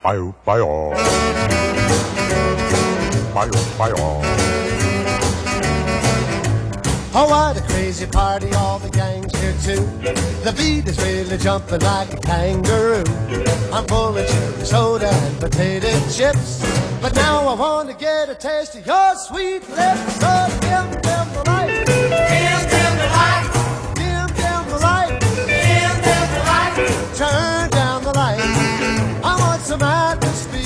Bye, bye, all. Bye, bye, all. Oh, what a crazy party, all the gang's here too. The beat is really jumping like a kangaroo. I'm full of cherry soda and potato chips, but now I want to get a taste of your sweet lips. So give them the light. Give them the light. Give them the light. Give them the light. Turn down the light. I want some atmosphere.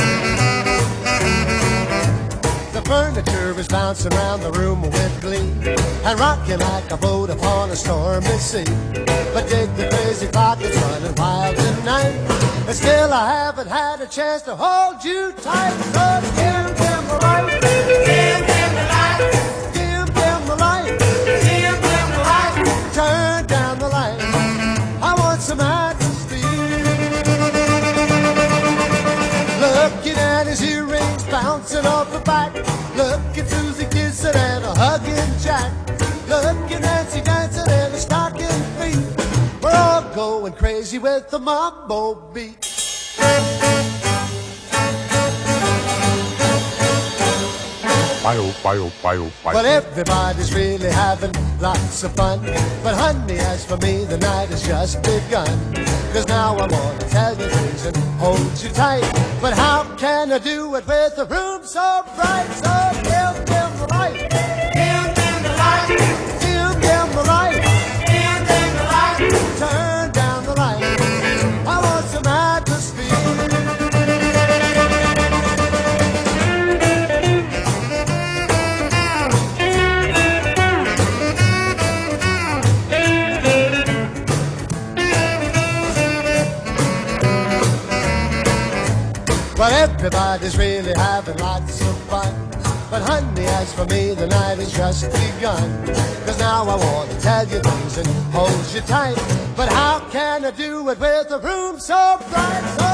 The furniture is bouncing around the room with glee and rocking like a boat upon a stormy sea. But dig the crazy clock, it's running wild tonight, and still I haven't had a chance to hold you tight. So give them the light. Give them the light. Give them the light. Give them the light. Turn down the light. I want some atmosphere. Looking at his earrings bouncing off the back, looking Susie kissing and a hugging Jack, looking Nancy dancing and a stocking feet. We're all going crazy with the mambo beat. Bye, bye, bye, bye. Well, everybody's really having lots of fun, but honey, as for me, the night has just begun. 'Cause now I want to tell you things and hold you tight, but how can I do it with the room so bright? So give them the light. Give them the light. Give them the light. Give them the light. Turn down the light. I want some atmosphere. Well, everybody's really having lots of fun, but honey, as for me, the night has just begun. 'Cause now I want to tell you things and hold you tight, but how can I do it with the room so bright? So